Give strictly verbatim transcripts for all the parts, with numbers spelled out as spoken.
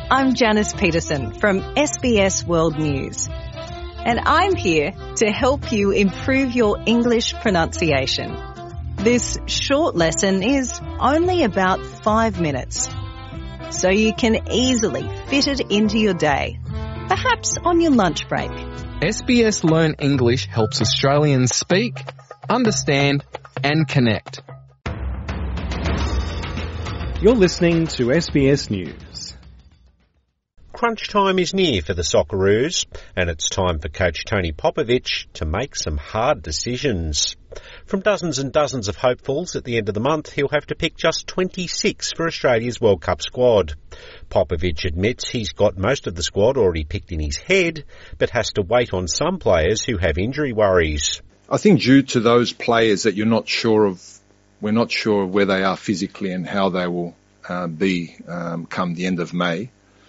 I'm Janice Peterson from S B S World News, and I'm here to help you improve your English pronunciation. This short lesson is only about five minutes, so you can easily fit it into your day, perhaps on your lunch break. S B S Learn English helps Australians speak, understand and connect. You're listening to S B S News. Crunch time is near for the Socceroos, and it's time for coach Tony Popovic to make some hard decisions. From dozens and dozens of hopefuls at the end of the month, he'll have to pick just twenty-six for Australia's World Cup squad. Popovic admits he's got most of the squad already picked in his head, but has to wait on some players who have injury worries. I think due to those players that you're not sure of, we're not sure of where they are physically and how they will uh, be um, come the end of May.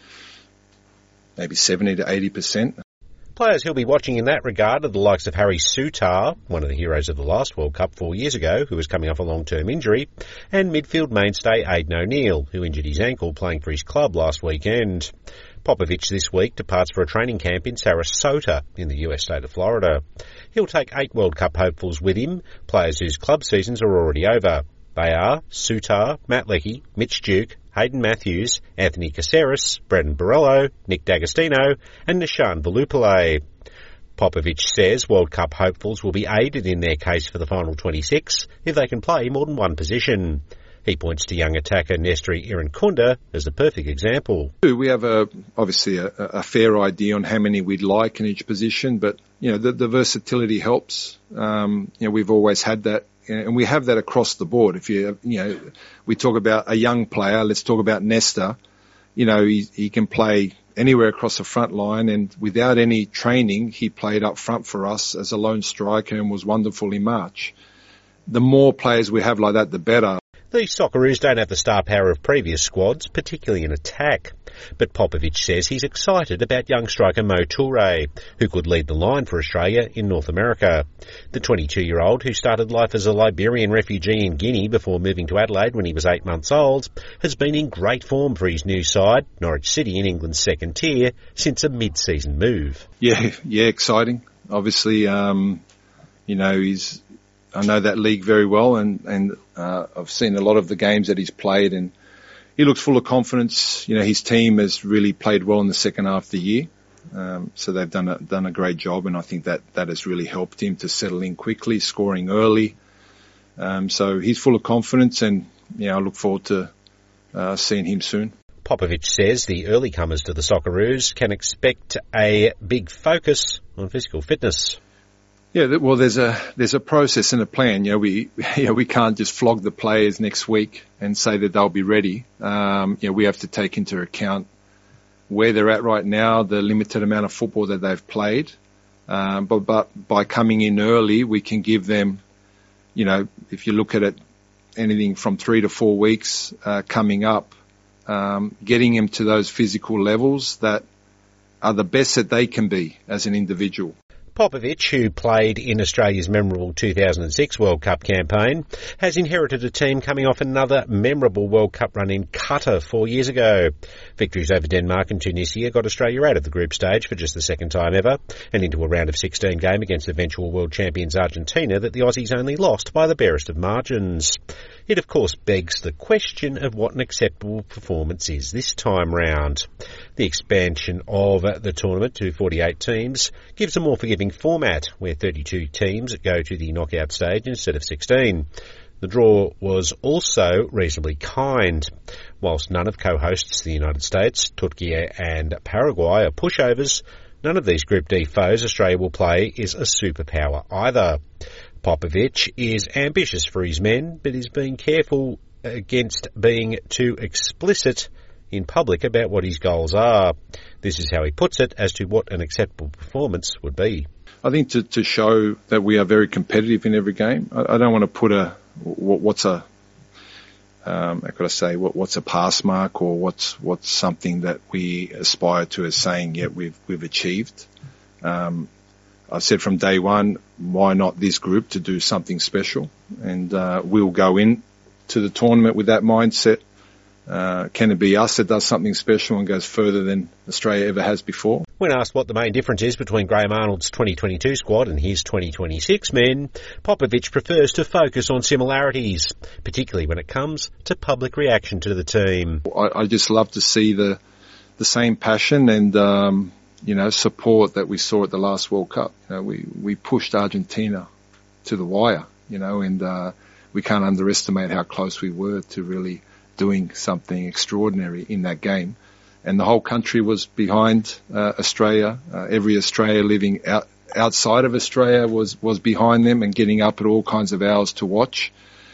Maybe seventy to eighty percent. Players he'll be watching in that regard are the likes of Harry Souttar, one of the heroes of the last World Cup four years ago, who was coming off a long-term injury, and midfield mainstay Aidan O'Neill, who injured his ankle playing for his club last weekend. Popovic this week departs for a training camp in Sarasota in the U S state of Florida. He'll take eight World Cup hopefuls with him, players whose club seasons are already over. They are Souttar, Matt Leckie, Mitch Duke, Hayden Matthews, Anthony Caceres, Brendan Borrello, Nick D'Agostino and Nishan Velupillay. Popovic says World Cup hopefuls will be aided in their case for the final twenty-six if they can play more than one position. He points to young attacker Nestri Irankunda as the perfect example. We have a, obviously a, a fair idea on how many we'd like in each position, but you know the, the versatility helps. Um, you know we've always had that. And we have that across the board. If you, you know, we talk about a young player, let's talk about Nesta. You know, he, he can play anywhere across the front line, and without any training, he played up front for us as a lone striker and was wonderful in March. The more players we have like that, the better. The Socceroos don't have the star power of previous squads, particularly in attack. But Popovic says he's excited about young striker Mo Toure, who could lead the line for Australia in North America. The twenty-two-year-old, who started life as a Liberian refugee in Guinea before moving to Adelaide when he was eight months old, has been in great form for his new side, Norwich City in England's second tier, since a mid-season move. Yeah, yeah, exciting. Obviously, um, you know, he's... I know that league very well, and, and uh, I've seen a lot of the games that he's played, and he looks full of confidence. You know, his team has really played well in the second half of the year, um, so they've done a, done a great job, and I think that, that has really helped him to settle in quickly, scoring early. Um, so he's full of confidence, and yeah, I look forward to uh, seeing him soon. Popovic says the early comers to the Socceroos can expect a big focus on physical fitness. Yeah, well, there's a there's a process and a plan. You know, we you know, we can't just flog the players next week and say that they'll be ready. Um, you know, we have to take into account where they're at right now, the limited amount of football that they've played. Um, but but by coming in early, we can give them, you know, if you look at it, anything from three to four weeks uh, coming up, um, getting them to those physical levels that are the best that they can be as an individual. Popovic, who played in Australia's memorable two thousand six World Cup campaign, has inherited a team coming off another memorable World Cup run in Qatar four years ago. Victories over Denmark and Tunisia got Australia out of the group stage for just the second time ever, and into a round of sixteen game against eventual world champions Argentina that the Aussies only lost by the barest of margins. It of course begs the question of what an acceptable performance is this time round. The expansion of the tournament to forty-eight teams gives a more forgiving format where thirty-two teams go to the knockout stage instead of sixteen. The draw was also reasonably kind. Whilst none of co-hosts, the United States, Turkey and Paraguay, are pushovers, none of these Group D foes Australia will play is a superpower either. Popovic is ambitious for his men, but is being careful against being too explicit in public about what his goals are. This is how he puts it as to what an acceptable performance would be. I think to, to show that we are very competitive in every game. I, I don't want to put a what, what's a um, how could I say what, what's a pass mark or what's what's something that we aspire to as saying yeah we've we've achieved. Um, I've said from day one, why not this group to do something special? And uh, we'll go in to the tournament with that mindset Uh, can it be us that does something special and goes further than Australia ever has before? When asked what the main difference is between Graham Arnold's twenty twenty-two squad and his twenty twenty-six men, Popovic prefers to focus on similarities, particularly when it comes to public reaction to the team. I, I just love to see the the same passion and um, you know support that we saw at the last World Cup. You know, we we pushed Argentina to the wire, you know, and uh, we can't underestimate how close we were to really doing something extraordinary in that game. And the whole country was behind uh, Australia. Uh, every Australia living out, outside of Australia was, was behind them and getting up at all kinds of hours to watch.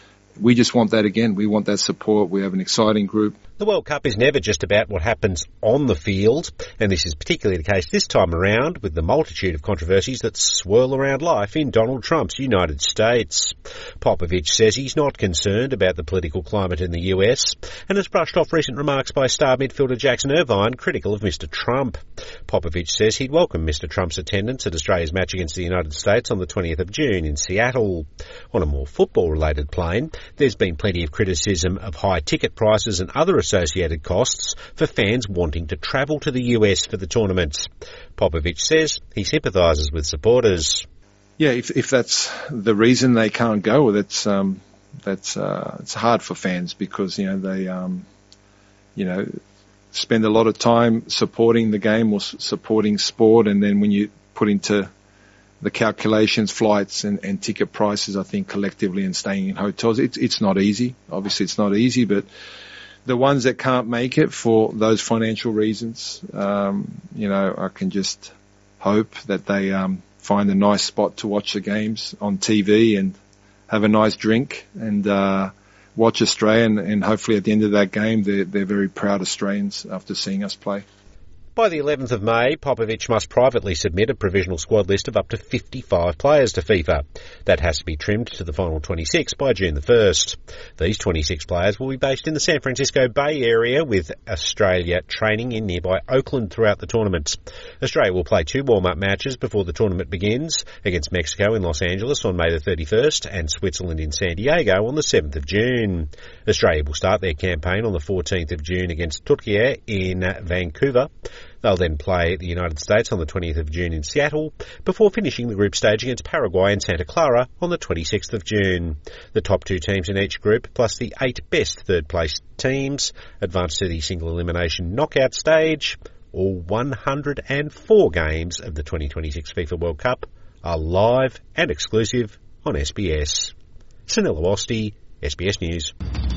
We just want that again. We want that support. We have an exciting group. The World Cup is never just about what happens on the field, and this is particularly the case this time around with the multitude of controversies that swirl around life in Donald Trump's United States. Popovic says he's not concerned about the political climate in the U S and has brushed off recent remarks by star midfielder Jackson Irvine critical of Mister Trump. Popovic says he'd welcome Mister Trump's attendance at Australia's match against the United States on the twentieth of June in Seattle. On a more football-related plane, there's been plenty of criticism of high ticket prices and other associated costs for fans wanting to travel to the U S for the tournaments. Popovic says he sympathises with supporters. Yeah, if if that's the reason they can't go, that's um, that's uh, it's hard for fans because you know they um, you know spend a lot of time supporting the game or s- supporting sport, and then when you put into the calculations, flights and, and ticket prices, I think collectively and staying in hotels, it's it's not easy. Obviously, it's not easy, but the ones that can't make it for those financial reasons, um, you know, I can just hope that they um, find a nice spot to watch the games on T V and have a nice drink and uh, watch Australia. And, and hopefully at the end of that game, they're, they're very proud Australians after seeing us play. By the eleventh of May, Popovic must privately submit a provisional squad list of up to fifty-five players to FIFA. That has to be trimmed to the final twenty-six by June the first. These twenty-six players will be based in the San Francisco Bay Area, with Australia training in nearby Oakland throughout the tournament. Australia will play two warm-up matches before the tournament begins, against Mexico in Los Angeles on May the thirty-first and Switzerland in San Diego on the seventh of June. Australia will start their campaign on the fourteenth of June against Turkey in Vancouver. They'll then play the United States on the twentieth of June in Seattle, before finishing the group stage against Paraguay in Santa Clara on the twenty-sixth of June. The top two teams in each group, plus the eight best third-place teams, advance to the single elimination knockout stage. All one hundred four games of the twenty twenty-six FIFA World Cup are live and exclusive on S B S. Sunil Awasthi, S B S News.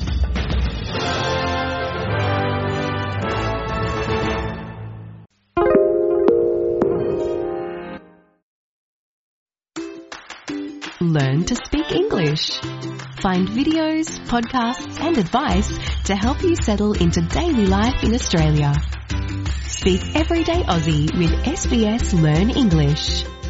Learn to speak English. Find videos, podcasts and advice to help you settle into daily life in Australia. Speak everyday Aussie with S B S Learn English.